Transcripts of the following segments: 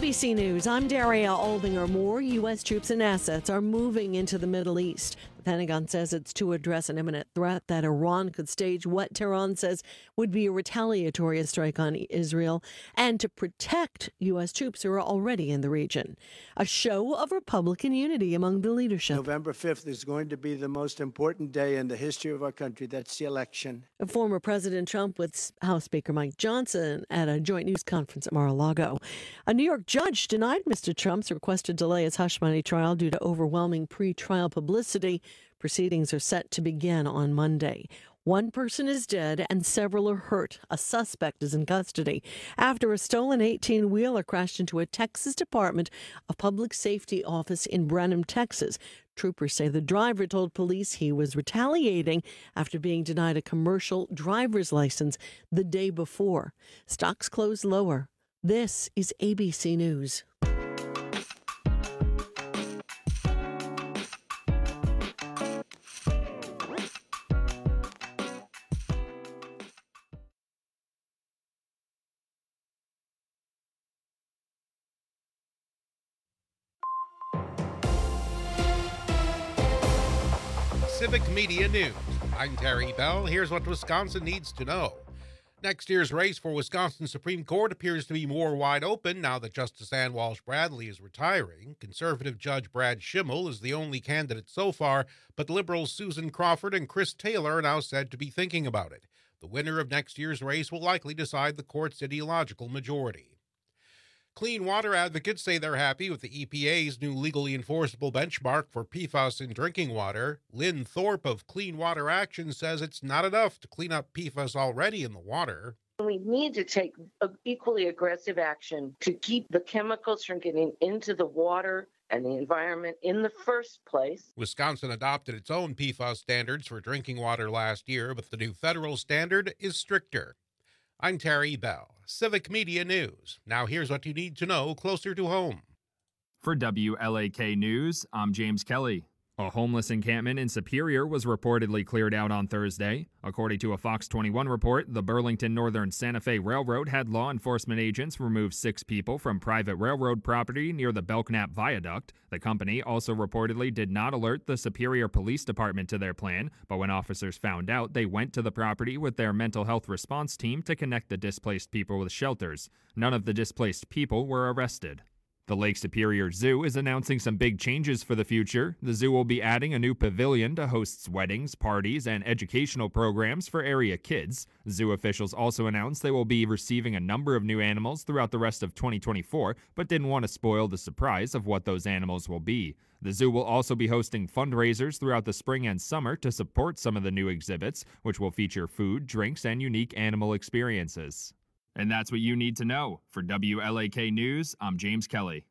ABC News, I'm Daria Aldinger. More U.S. troops and assets are moving into the Middle East. The Pentagon says it's to address an imminent threat that Iran could stage what Tehran says would be a retaliatory strike on Israel, and to protect U.S. troops who are already in the region. A show of Republican unity among the leadership. November 5th is going to be the most important day in the history of our country. That's the election. Former President Trump with House Speaker Mike Johnson at a joint news conference at Mar-a-Lago. A New York judge denied Mr. Trump's request to delay his hush money trial due to overwhelming pre-trial publicity. Proceedings are set to begin on Monday. One person is dead and several are hurt. A suspect is in custody after a stolen 18-wheeler crashed into a Texas Department of Public Safety office in Brenham, Texas. Troopers say the driver told police he was retaliating after being denied a commercial driver's license the day before. Stocks closed lower. This is ABC News. Civic Media News. I'm Terry Bell. Here's what Wisconsin needs to know. Next year's race for Wisconsin Supreme Court appears to be more wide open now that Justice Ann Walsh Bradley is retiring. Conservative Judge Brad Schimmel is the only candidate so far, but liberals Susan Crawford and Chris Taylor are now said to be thinking about it. The winner of next year's race will likely decide the court's ideological majority. Clean water advocates say they're happy with the EPA's new legally enforceable benchmark for PFAS in drinking water. Lynn Thorpe of Clean Water Action says it's not enough to clean up PFAS already in the water. We need to take equally aggressive action to keep the chemicals from getting into the water and the environment in the first place. Wisconsin adopted its own PFAS standards for drinking water last year, but the new federal standard is stricter. I'm Terry Bell, Civic Media News. Now here's what you need to know closer to home. For WLAK News, I'm James Kelly. A homeless encampment in Superior was reportedly cleared out on Thursday. According to a Fox 21 report, the Burlington Northern Santa Fe Railroad had law enforcement agents remove 6 people from private railroad property near the Belknap Viaduct. The company also reportedly did not alert the Superior Police Department to their plan, but when officers found out, they went to the property with their mental health response team to connect the displaced people with shelters. None of the displaced people were arrested. The Lake Superior Zoo is announcing some big changes for the future. The zoo will be adding a new pavilion to host weddings, parties, and educational programs for area kids. Zoo officials also announced they will be receiving a number of new animals throughout the rest of 2024, but didn't want to spoil the surprise of what those animals will be. The zoo will also be hosting fundraisers throughout the spring and summer to support some of the new exhibits, which will feature food, drinks, and unique animal experiences. And that's what you need to know. For WLAK News, I'm James Kelly.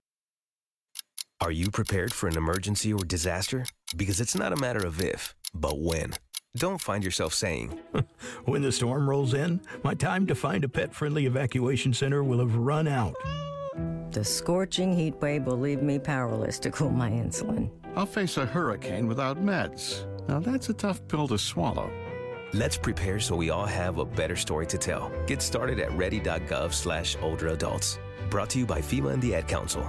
Are you prepared for an emergency or disaster? Because it's not a matter of if, but when. Don't find yourself saying, when the storm rolls in, my time to find a pet-friendly evacuation center will have run out. The scorching heat wave will leave me powerless to cool my insulin. I'll face a hurricane without meds. Now that's a tough pill to swallow. Let's prepare so we all have a better story to tell. Get started at ready.gov/older adults. Brought to you by FEMA and the Ad Council.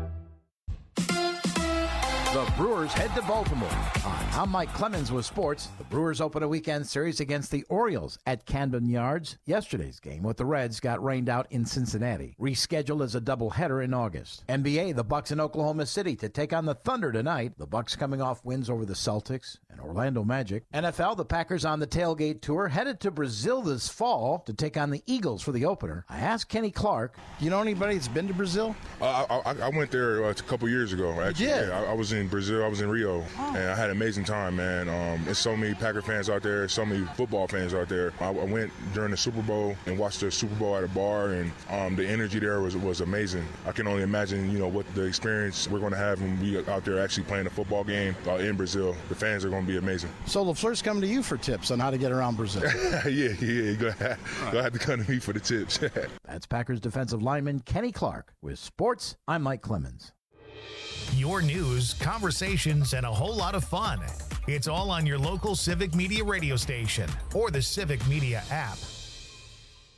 The Brewers head to Baltimore. I'm Mike Clemens with sports. The Brewers open a weekend series against the Orioles at Camden Yards. Yesterday's game with the Reds got rained out in Cincinnati. Rescheduled as a doubleheader in August. NBA, the Bucks in Oklahoma City to take on the Thunder tonight. The Bucks coming off wins over the Celtics and Orlando Magic. NFL, the Packers on the tailgate tour headed to Brazil this fall to take on the Eagles for the opener. I asked Kenny Clark, you know anybody that's been to Brazil? I went there a couple years ago. Actually. You did? Yeah, I was in Brazil. I was in Rio, and I had an amazing time, man. There's so many Packer fans out there, so many football fans out there. I went during the Super Bowl and watched the Super Bowl at a bar, and the energy there was amazing. I can only imagine, what the experience we're going to have when we out there actually playing a football game in Brazil. The fans are going to be amazing. So LaFleur's coming to you for tips on how to get around Brazil. yeah. You're going to have to come to me for the tips. That's Packers defensive lineman Kenny Clark. With sports, I'm Mike Clemens. Your news, conversations, and a whole lot of fun. It's all on your local Civic Media radio station or the Civic Media app.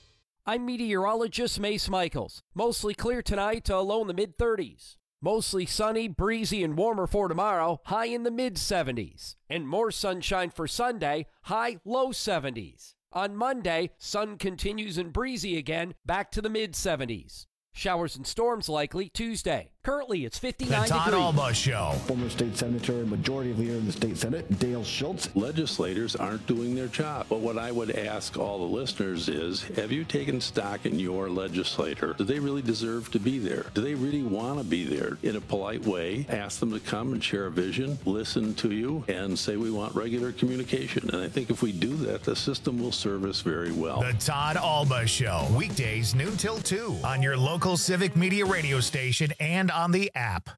I'm meteorologist Mace Michaels. Mostly clear tonight, low in the mid-30s. Mostly sunny, breezy, and warmer for tomorrow, high in the mid-70s. And more sunshine for Sunday, high, low 70s. On Monday, sun continues and breezy again, back to the mid-70s. Showers and storms likely Tuesday. Currently, it's 59 The Todd degrees. Alba Show. Former state senator and majority leader in the state Senate, Dale Schultz. Legislators aren't doing their job. But what I would ask all the listeners is, have you taken stock in your legislator? Do they really deserve to be there? Do they really want to be there? In a polite way, ask them to come and share a vision, listen to you, and say we want regular communication. And I think if we do that, the system will serve us very well. The Todd Alba Show. Weekdays noon till 2 on your local Civic Media radio station and on the app.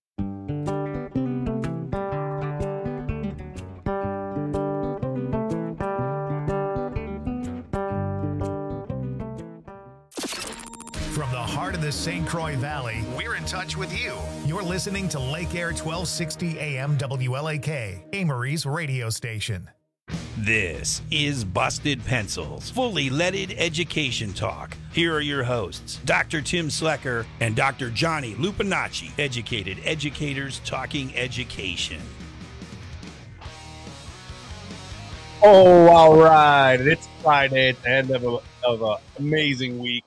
From the heart of the St. Croix Valley, we're in touch with you. You're listening to Lake Air 1260 AM WLAK, Amory's radio station. This is Busted Pencils, fully leaded education talk. Here are your hosts, Dr. Tim Slecker and Dr. Johnny Lupinacci, educated educators talking education. Oh, all right. It's Friday at the end of an amazing week.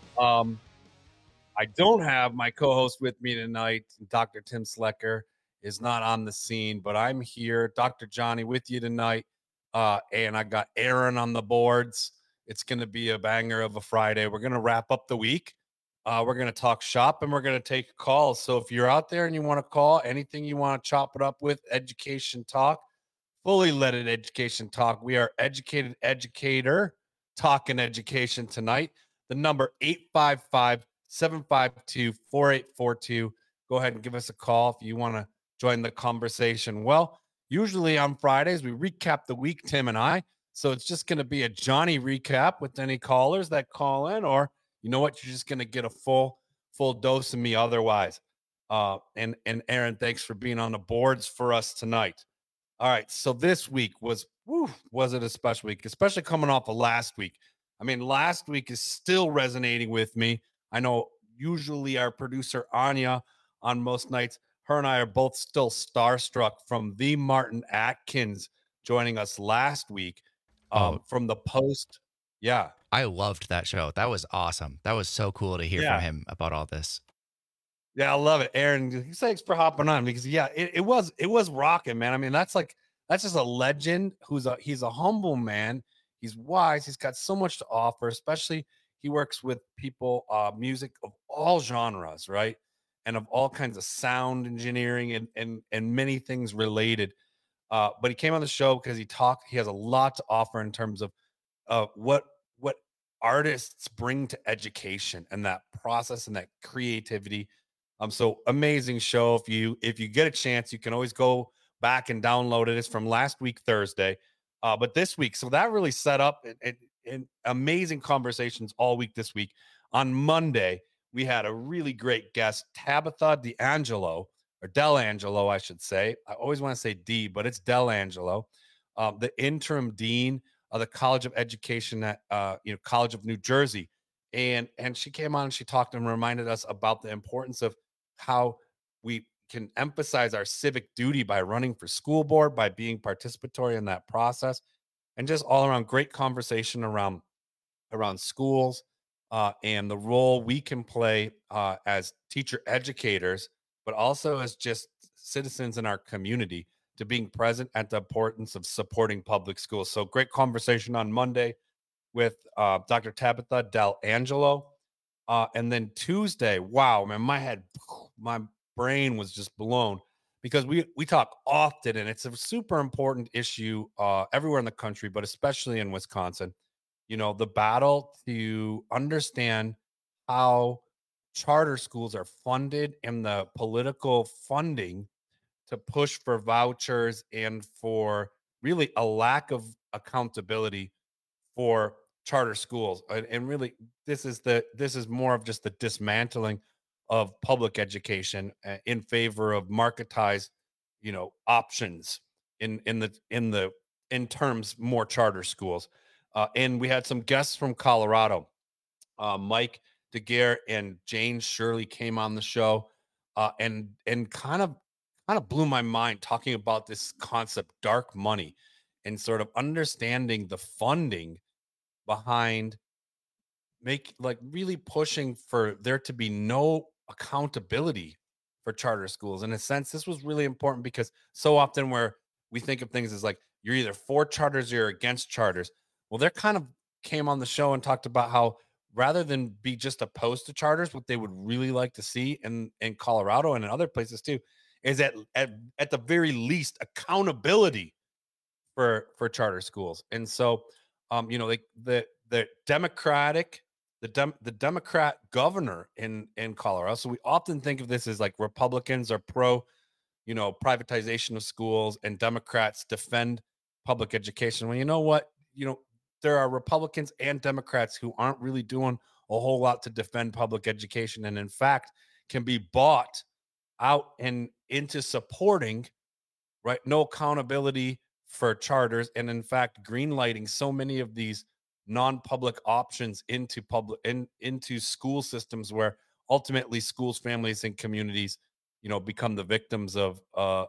I don't have my co-host with me tonight. Dr. Tim Slecker is not on the scene, but I'm here, Dr. Johnny, with you tonight. And I got Aaron on the boards. It's going to be a banger of a Friday. We're going to wrap up the week. We're going to talk shop, and we're going to take calls. So if you're out there and you want to call, anything you want to chop it up with, education talk, fully leaded education talk. We are educated educator talking education tonight. The number 855-752-4842. Go ahead and give us a call if you want to join the conversation. Well, usually on Fridays, we recap the week, Tim and I. So it's just going to be a Johnny recap with any callers that call in, or you know what? You're just going to get a full dose of me otherwise. And Aaron, thanks for being on the boards for us tonight. All right. So this week was it a special week, especially coming off of last week. I mean, last week is still resonating with me. I know usually our producer, Anya, on most nights, her and I are both still starstruck from the Martin Atkins joining us last week from the Post. Yeah. I loved that show. That was awesome. That was so cool to hear from him about all this. Yeah, I love it. Aaron, thanks for hopping on because it was rocking, man. I mean, that's just a legend he's a humble man. He's wise. He's got so much to offer, especially he works with people, music of all genres, right? And of all kinds of sound engineering and many things related. But he came on the show because he has a lot to offer in terms of what artists bring to education and that process and that creativity. So amazing show. If you get a chance, you can always go back and download it. It's from last week, Thursday. But this week, so that really set up and amazing conversations all week this week. On Monday, we had a really great guest, Tabitha D'Angelo, or Delangelo, I should say. I always want to say D, but it's Delangelo, the interim dean of the College of Education at College of New Jersey. And she came on and she talked and reminded us about the importance of how we can emphasize our civic duty by running for school board, by being participatory in that process, and just all around great conversation around schools and the role we can play as teacher educators, but also as just citizens in our community, to being present at the importance of supporting public schools. So great conversation on Monday with Dr. Tabitha D'Angelo. And then Tuesday, wow, man, my brain was just blown because we talk often, and it's a super important issue everywhere in the country, but especially in Wisconsin. The battle to understand how charter schools are funded and the political funding to push for vouchers and for really a lack of accountability for charter schools. And really, this is more of just the dismantling of public education in favor of marketized, options in terms more charter schools. And we had some guests from Colorado. Mike Daguerre and Jane Shirley came on the show and kind of blew my mind talking about this concept, dark money, and sort of understanding the funding behind really pushing for there to be no accountability for charter schools. In a sense, this was really important because so often where we think of things as like you're either for charters or you're against charters. Well, they're kind of came on the show and talked about how rather than be just opposed to charters, what they would really like to see in Colorado and in other places too, is at the very least accountability for charter schools. And so, the Democrat governor in Colorado. So we often think of this as like Republicans are pro, privatization of schools and Democrats defend public education. Well, you know what? There are Republicans and Democrats who aren't really doing a whole lot to defend public education, and in fact can be bought out and into supporting, right? No accountability for charters, and in fact greenlighting so many of these non-public options into school systems where ultimately schools, families, and communities, become the victims of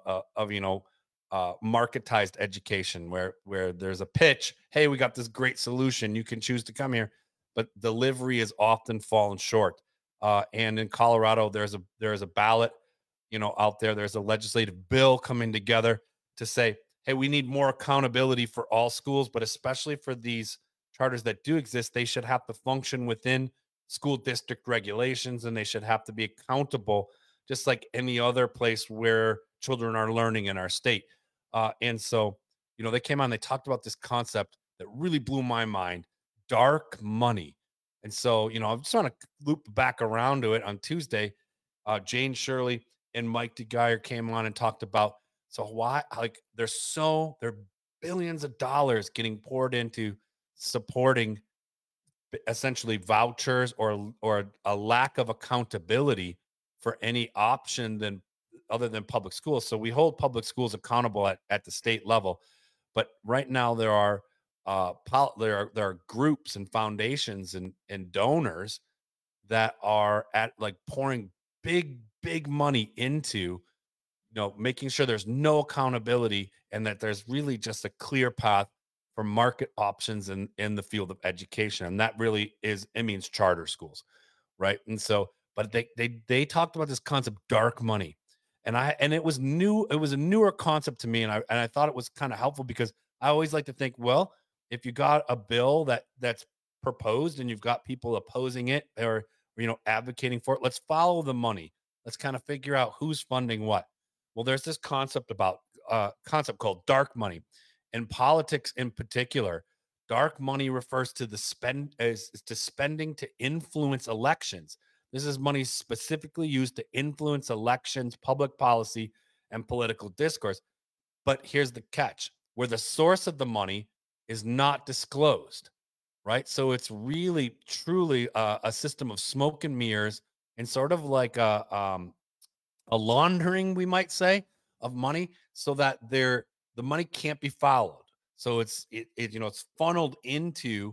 marketized education where there's a pitch, hey, we got this great solution, you can choose to come here, but delivery is often fallen short. And in Colorado, there's a ballot, out there. There's a legislative bill coming together to say, hey, we need more accountability for all schools, but especially for these charters that do exist, they should have to function within school district regulations, and they should have to be accountable just like any other place where children are learning in our state. And so, they came on, they talked about this concept that really blew my mind, dark money. And so, I'm just trying to loop back around to it on Tuesday. Jane Shirley and Mike Daguerre came on and talked about, so why, like, there are billions of dollars getting poured into supporting essentially vouchers or a lack of accountability for any option other than public schools. So we hold public schools accountable at the state level, but right now there are groups and foundations and donors that are pouring big money into making sure there's no accountability and that there's really just a clear path for market options in the field of education. And that really means charter schools, right? And so, but they talked about this concept, dark money. And it was new. It was a newer concept to me. And I thought it was kind of helpful because I always like to think, well, if you got a bill that's proposed and you've got people opposing it or advocating for it, let's follow the money. Let's kind of figure out who's funding what. Well, there's this concept called dark money. In politics in particular, dark money refers to spending to influence elections. This is money specifically used to influence elections, public policy, and political discourse. But here's the catch, where the source of the money is not disclosed, right? So it's really, truly a system of smoke and mirrors and sort of like a laundering, we might say, of money so that the money can't be followed. So it's funneled into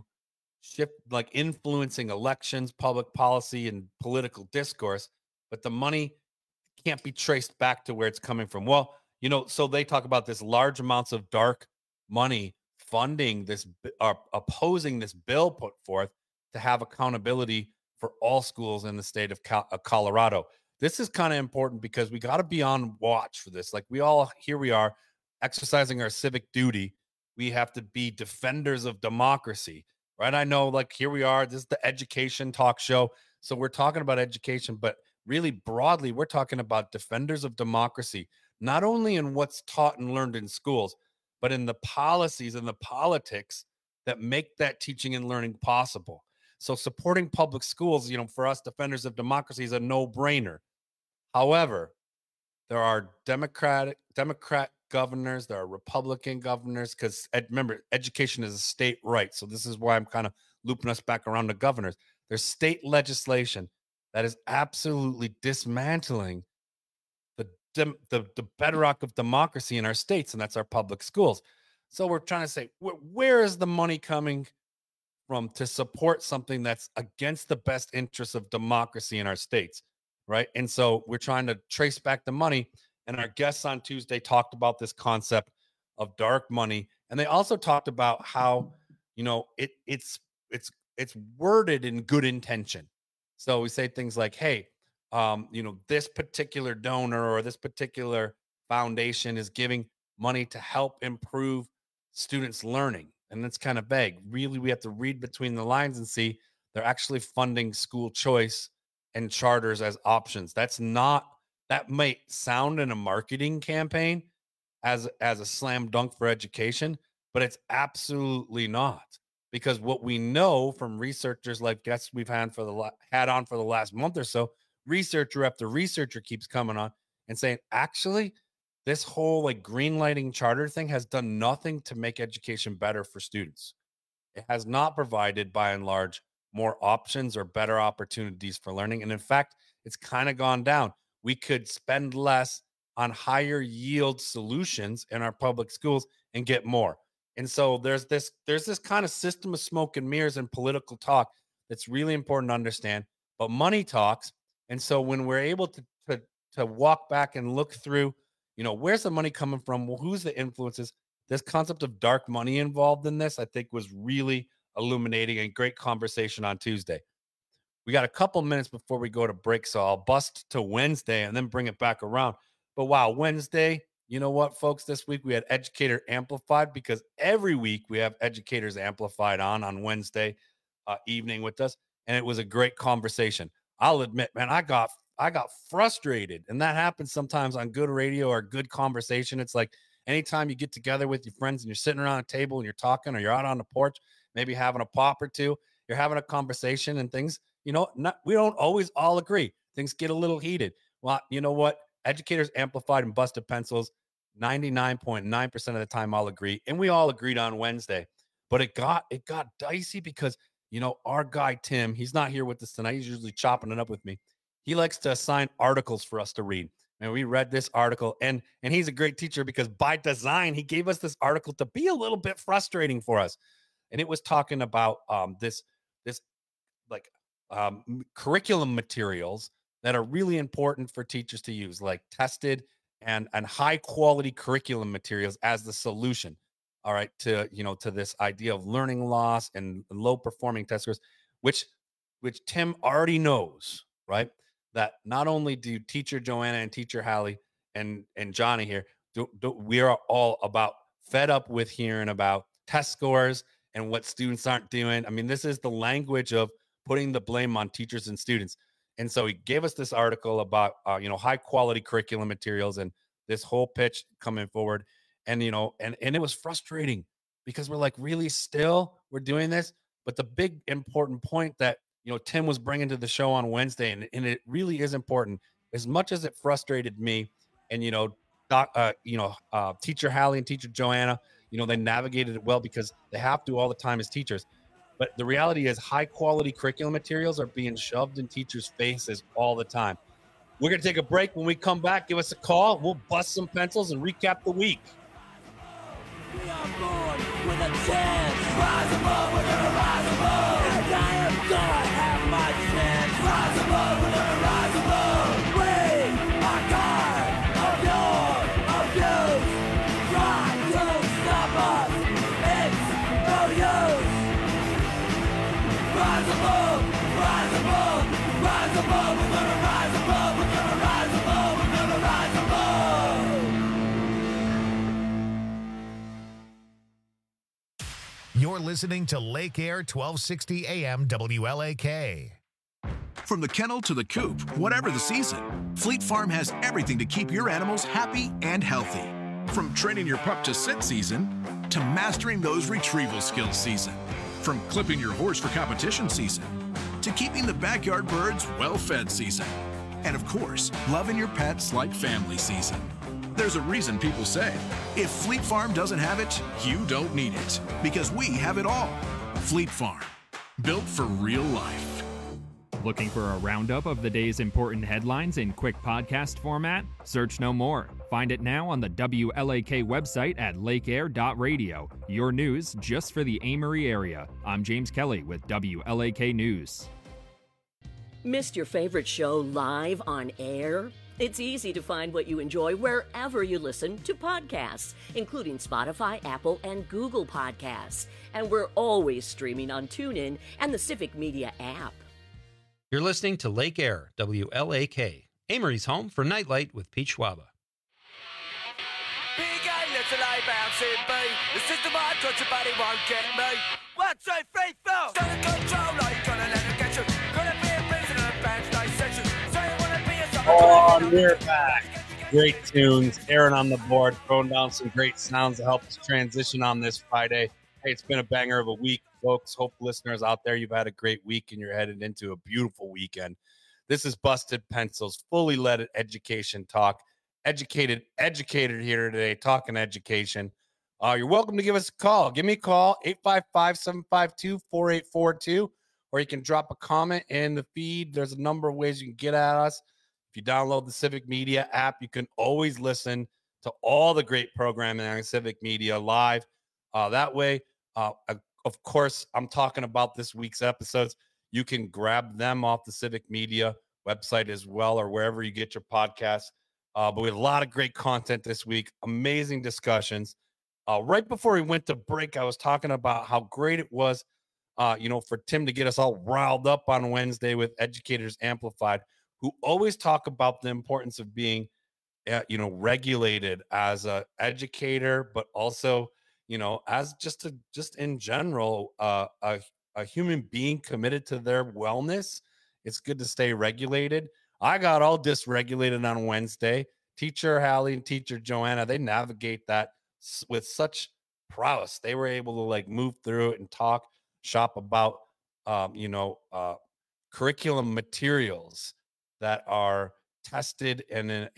influencing elections, public policy, and political discourse, but the money can't be traced back to where it's coming from. Well, so they talk about this large amounts of dark money funding this or opposing this bill put forth to have accountability for all schools in the state of Colorado. This is kind of important because we got to be on watch for this. Like here we are exercising our civic duty. We have to be defenders of democracy, right? I know, here we are. This is the education talk show. So we're talking about education, but really broadly, we're talking about defenders of democracy, not only in what's taught and learned in schools, but in the policies and the politics that make that teaching and learning possible. So supporting public schools, for us defenders of democracy is a no-brainer. However, there are Democrat governors, there are Republican governors, because remember, education is a state right. So this is why I'm kind of looping us back around to governors. There's state legislation that is absolutely dismantling the bedrock of democracy in our states, and that's our public schools. So we're trying to say, where is the money coming to support something that's against the best interests of democracy in our states, right? And so we're trying to trace back the money. And our guests on Tuesday talked about this concept of dark money, and they also talked about how, you know, it's worded in good intention. So we say things like, hey, you know, this particular donor or this particular foundation is giving money to help improve students' learning. And that's kind of vague. Really, we have to read between the lines and see they're actually funding school choice and charters as options. That might sound in a marketing campaign as a slam dunk for education, but it's absolutely not. Because what we know from researchers like guests we've had on for the last month or so, researcher after researcher keeps coming on and saying, actually, this whole like green lighting charter thing has done nothing to make education better for students. It has not provided, by and large, more options or better opportunities for learning. And in fact, it's kind of gone down. We could spend less on higher yield solutions in our public schools and get more. And so there's this kind of system of smoke and mirrors and political talk that's really important to understand, but money talks. And so when we're able to walk back and look through, you know, where's the money coming from? Well, who's the influences? This concept of dark money involved in this, I think, was really illuminating and great conversation on Tuesday. We got a couple minutes before we go to break, so I'll bust to Wednesday and then bring it back around. But wow, Wednesday, you know what, folks? This week we had Educator Amplified, because every week we have Educators Amplified on Wednesday evening with us, and it was a great conversation. I'll admit, man, I got frustrated, and that happens sometimes on good radio or good conversation. It's like anytime you get together with your friends and you're sitting around a table and you're talking, or you're out on the porch, maybe having a pop or two, you're having a conversation and things, you know, we don't always all agree. Things get a little heated. Well, you know what? Educators Amplified and Busted Pencils, 99.9% of the time I'll agree. And we all agreed on Wednesday. But it got dicey because, you know, our guy Tim, he's not here with us tonight. He's usually chopping it up with me. He likes to assign articles for us to read. And we read this article, and he's a great teacher because by design, he gave us this article to be a little bit frustrating for us. And it was talking about this curriculum materials that are really important for teachers to use, like tested and high quality curriculum materials as the solution. All right, to this idea of learning loss and low performing test scores, which Tim already knows, right? That not only do teacher Joanna and teacher Hallie and Johnny here, we are all about fed up with hearing about test scores and what students aren't doing. I mean, this is the language of putting the blame on teachers and students. And so he gave us this article about, high quality curriculum materials and this whole pitch coming forward. And, and it was frustrating because we're like, really still we're doing this. But the big important point that, Tim was bringing to the show on Wednesday, and it really is important, as much as it frustrated me and, teacher Hallie and teacher Joanna, they navigated it well because they have to all the time as teachers. But the reality is high quality curriculum materials are being shoved in teachers' faces all the time. We're going to take a break. When we come back, give us a call. We'll bust some pencils and recap the week. We are born with a chance. Rise above, we're going to rise above. And I am going to have my chance. Rise above, we're going to rise above. We are God of yours. Try to stop us. It's no use. Rise above, rise above, rise above, we're gonna rise above, we're gonna rise above, we're gonna rise above. You're listening to Lake Air 1260 AM WLAK. From the kennel to the coop, whatever the season, Fleet Farm has everything to keep your animals happy and healthy. From training your pup to sit season, to mastering those retrieval skills season. From clipping your horse for competition season, to keeping the backyard birds well-fed season. And of course, loving your pets like family season. There's a reason people say, if Fleet Farm doesn't have it, you don't need it. Because we have it all. Fleet Farm, built for real life. Looking for a roundup of the day's important headlines in quick podcast format? Search no more. Find it now on the WLAK website at lakeair.radio. Your news just for the Amory area. I'm James Kelly with WLAK News. Missed your favorite show live on air? It's easy to find what you enjoy wherever you listen to podcasts, including Spotify, Apple, and Google Podcasts. And we're always streaming on TuneIn and the Civic Media app. You're listening to Lake Air, WLAK, Amory's home for Nightlight with Pete Schwaba. Big A, little A, bouncing B. The system I touch your body won't get me. 1, 2, 3, 4. Stand in control, are you gonna let it get you? Gonna be a prisoner of band stage section. So you wanna be a summer. Oh, we're back. Great tunes. Aaron on the board, throwing down some great sounds to help us transition on this Friday. Hey, it's been a banger of a week, folks. Hope listeners out there, you've had a great week and you're headed into a beautiful weekend. This is Busted Pencils, fully leaded education talk. Educated here today, talking education. You're welcome to give us a call. Give me a call, 855-752-4842, or you can drop a comment in the feed. There's a number of ways you can get at us. If you download the Civic Media app, you can always listen to all the great programming on Civic Media live. That way, of course, I'm talking about this week's episodes. You can grab them off the Civic Media website as well, or wherever you get your podcasts. But we had a lot of great content this week, amazing discussions. Right before we went to break, I was talking about how great it was, for Tim to get us all riled up on Wednesday with Educators Amplified, who always talk about the importance of being, regulated as an educator, but also, as just in general, a human being committed to their wellness. It's good to stay regulated. I got all dysregulated on Wednesday. Teacher Hallie and Teacher Joanna, they navigate that with such prowess. They were able to move through it and shop about, curriculum materials that are tested and,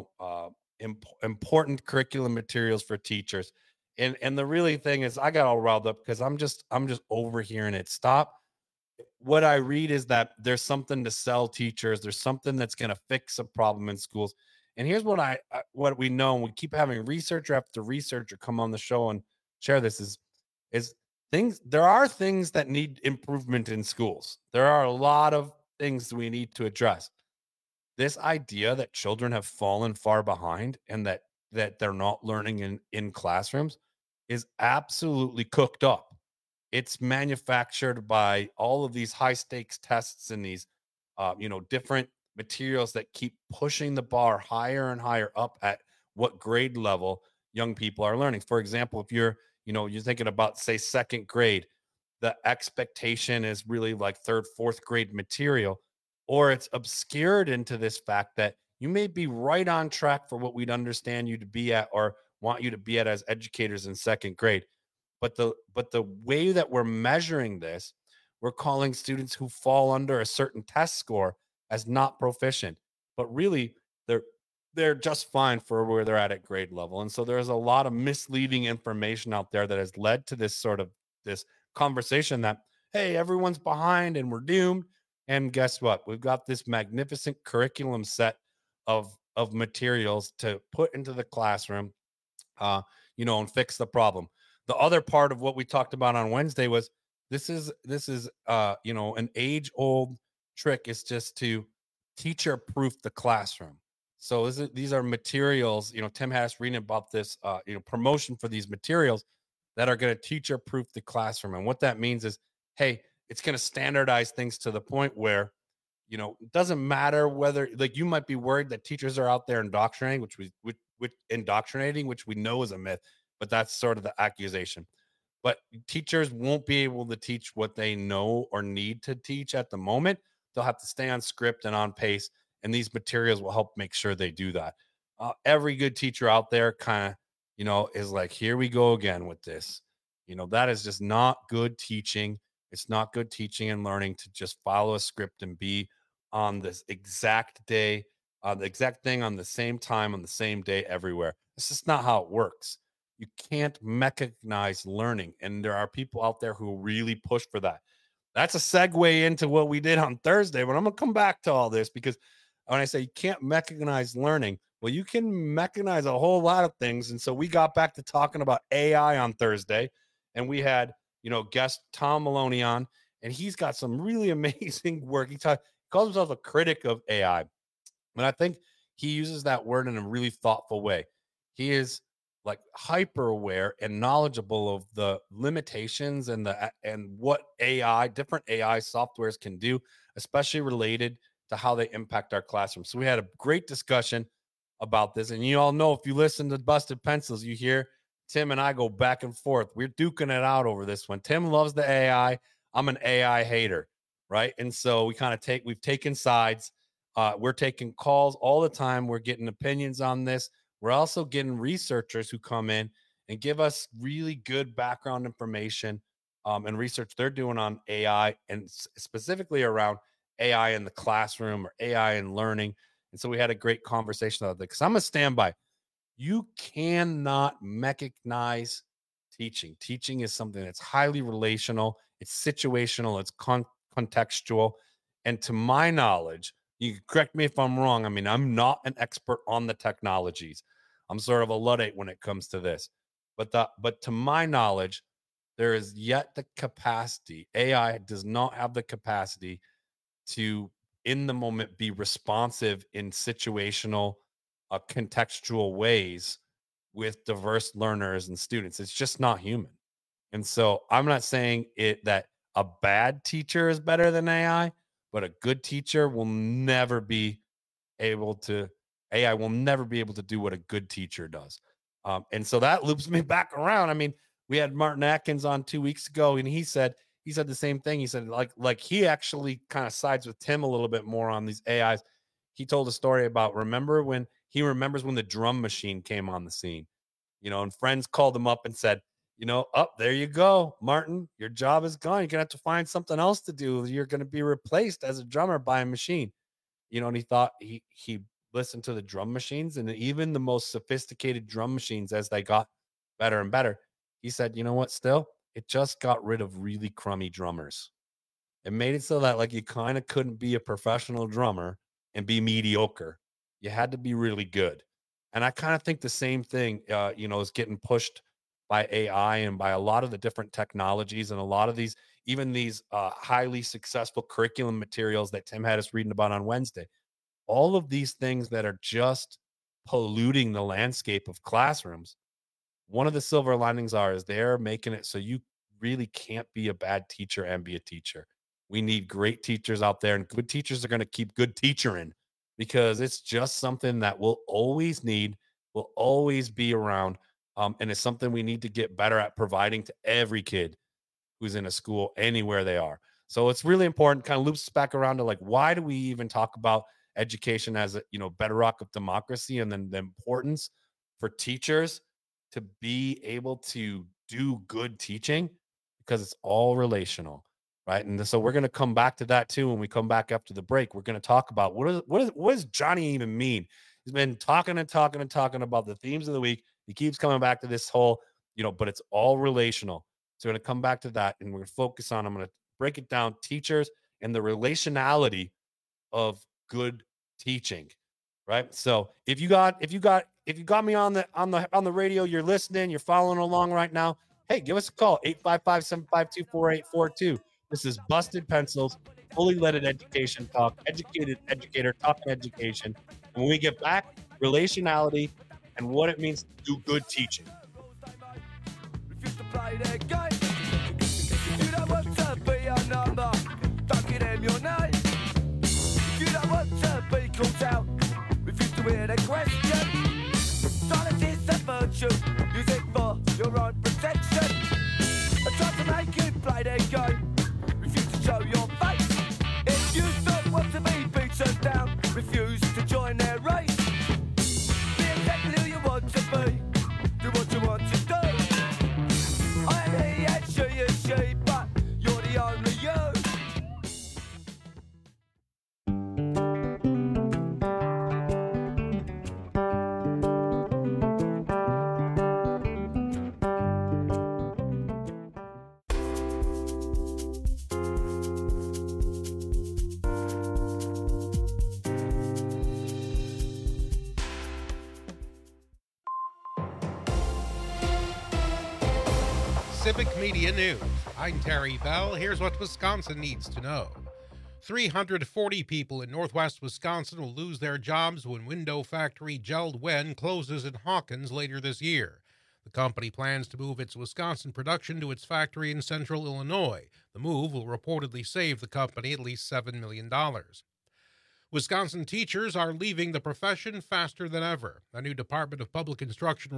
important curriculum materials for teachers. And the really thing is, I got all riled up because I'm just overhearing it. Stop. What I read is that there's something to sell teachers. There's something that's going to fix a problem in schools. And here's what we know, and we keep having researcher after researcher come on the show and share this is things. There are things that need improvement in schools. There are a lot of things we need to address. This idea that children have fallen far behind and that they're not learning in classrooms is absolutely cooked up. It's manufactured by all of these high stakes tests and these, different materials that keep pushing the bar higher and higher up at what grade level young people are learning. For example, if you're thinking about, say, second grade, the expectation is really like third, fourth grade material, or it's obscured into this fact that you may be right on track for what we'd understand you to be at or want you to be at as educators in second grade. But the way that we're measuring this, we're calling students who fall under a certain test score as not proficient, but really they're just fine for where they're at grade level. And so there's a lot of misleading information out there that has led to this conversation that, hey, everyone's behind and we're doomed. And guess what? We've got this magnificent curriculum set of materials to put into the classroom, and fix the problem. The other part of what we talked about on Wednesday was this is an age-old trick is just to teacher-proof the classroom. So these are materials, Tim had us reading about this, promotion for these materials that are going to teacher-proof the classroom. And what that means is, hey, it's going to standardize things to the point where, it doesn't matter whether, you might be worried that teachers are out there indoctrinating, which we know is a myth, but that's sort of the accusation. But teachers won't be able to teach what they know or need to teach at the moment. They'll have to stay on script and on pace, and these materials will help make sure they do that. Every good teacher out there kind of, is like, here we go again with this. That is just not good teaching. It's not good teaching and learning to just follow a script and be on this exact day, the exact thing on the same time, on the same day everywhere. It's just not how it works. You can't mechanize learning. And there are people out there who really push for that. that's a segue into what we did on Thursday, but I'm going to come back to all this because when I say you can't mechanize learning, well, you can mechanize a whole lot of things. And so we got back to talking about AI on Thursday, and we had, guest Tom Maloney on, and he's got some really amazing work. He calls himself a critic of AI, and I think he uses that word in a really thoughtful way. He is like hyper aware and knowledgeable of the limitations and what different AI softwares can do, especially related to how they impact our classroom. So we had a great discussion about this. And you all know, if you listen to Busted Pencils, you hear Tim and I go back and forth. We're duking it out over this one. Tim loves the AI. I'm an AI hater, right? And so we've taken sides. We're taking calls all the time. We're getting opinions on this. We're also getting researchers who come in and give us really good background information and research they're doing on AI, and specifically around AI in the classroom or AI in learning. And so we had a great conversation about that, because I'm a standby. You cannot mechanize teaching. Teaching is something that's highly relational. It's situational. It's contextual. And to my knowledge, you can correct me if I'm wrong. I mean, I'm not an expert on the technologies. I'm sort of a Luddite when it comes to this. But to my knowledge, there is yet the capacity. AI does not have the capacity to, in the moment, be responsive in situational, contextual ways with diverse learners and students. It's just not human. And so I'm not saying that a bad teacher is better than AI, but a good teacher will never be able to, AI will never be able to do what a good teacher does. And so that loops me back around. I mean, we had Martin Atkins on 2 weeks ago, and he said the same thing. He said, like he actually kind of sides with Tim a little bit more on these AIs. He told a story about, remembers when the drum machine came on the scene, and friends called him up and said, there you go, Martin, your job is gone. You're going to have to find something else to do. You're going to be replaced as a drummer by a machine. And he thought he listened to the drum machines, and even the most sophisticated drum machines, as they got better and better, he said, you know what, still, it just got rid of really crummy drummers. It made it so that you kind of couldn't be a professional drummer and be mediocre. You had to be really good. And I kind of think the same thing, is getting pushed by AI and by a lot of the different technologies and a lot of these, even these highly successful curriculum materials that Tim had us reading about on Wednesday. All of these things that are just polluting the landscape of classrooms. One of the silver linings is they're making it so you really can't be a bad teacher and be a teacher. We need great teachers out there, and good teachers are going to keep good teaching, because it's just something that we'll always need, will always be around. And it's something we need to get better at providing to every kid who's in a school, anywhere they are. So it's really important, kind of loops back around to why do we even talk about education as a, bedrock of democracy, and then the importance for teachers to be able to do good teaching, because it's all relational, right? And so we're going to come back to that too when we come back after the break. We're going to talk about what does Johnny even mean? He's been talking about the themes of the week. He keeps coming back to this whole, but it's all relational. So we're going to come back to that, and we're going to focus on, I'm going to break it down, teachers and the relationality of good teaching, right? So if you got me on the radio, you're listening, you're following along right now, hey, give us a call, 855-752-4842. This is Busted Pencils, fully leaded education talk, educated educator talking education. And when we get back, relationality and what it means to do good teaching. Hear the question. Silence is a virtue. Use it for your own protection. I try to make you play the game. Refuse to show your face. If you don't want to be beaten down, refuse to join their race. Be exactly who you want to be. Do what you want to do. I am he and she is she, but you're the only you. Civic Media News. I'm Terry Bell. Here's what Wisconsin needs to know. 340 people in northwest Wisconsin will lose their jobs when window factory JELD-WEN closes in Hawkins later this year. The company plans to move its Wisconsin production to its factory in central Illinois. The move will reportedly save the company at least $7 million. Wisconsin teachers are leaving the profession faster than ever. A new Department of Public Instruction